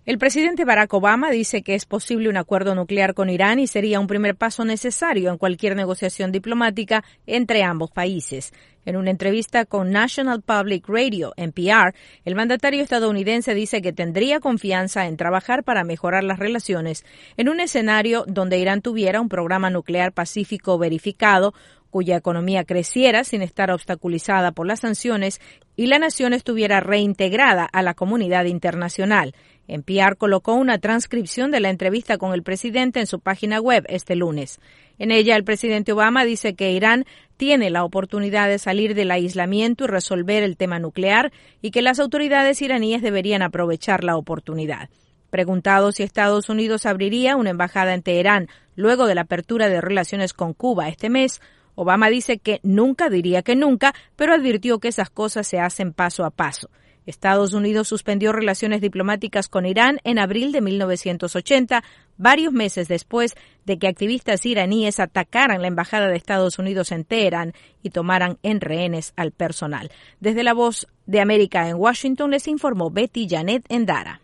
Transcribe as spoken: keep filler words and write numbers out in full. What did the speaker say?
El presidente Barack Obama dice que es posible un acuerdo nuclear con Irán y sería un primer paso necesario en cualquier negociación diplomática entre ambos países. En una entrevista con National Public Radio, N P R, el mandatario estadounidense dice que tendría confianza en trabajar para mejorar las relaciones en un escenario donde Irán tuviera un programa nuclear pacífico verificado, cuya economía creciera sin estar obstaculizada por las sanciones y la nación estuviera reintegrada a la comunidad internacional. N P R colocó una transcripción de la entrevista con el presidente en su página web este lunes. En ella, el presidente Obama dice que Irán tiene la oportunidad de salir del aislamiento y resolver el tema nuclear y que las autoridades iraníes deberían aprovechar la oportunidad. Preguntado si Estados Unidos abriría una embajada en Teherán luego de la apertura de relaciones con Cuba este mes, Obama dice que nunca diría que nunca, pero advirtió que esas cosas se hacen paso a paso. Estados Unidos suspendió relaciones diplomáticas con Irán en abril de mil novecientos ochenta, varios meses después de que activistas iraníes atacaran la embajada de Estados Unidos en Teherán y tomaran en rehenes al personal. Desde La Voz de América en Washington les informó Betty Janet Endara.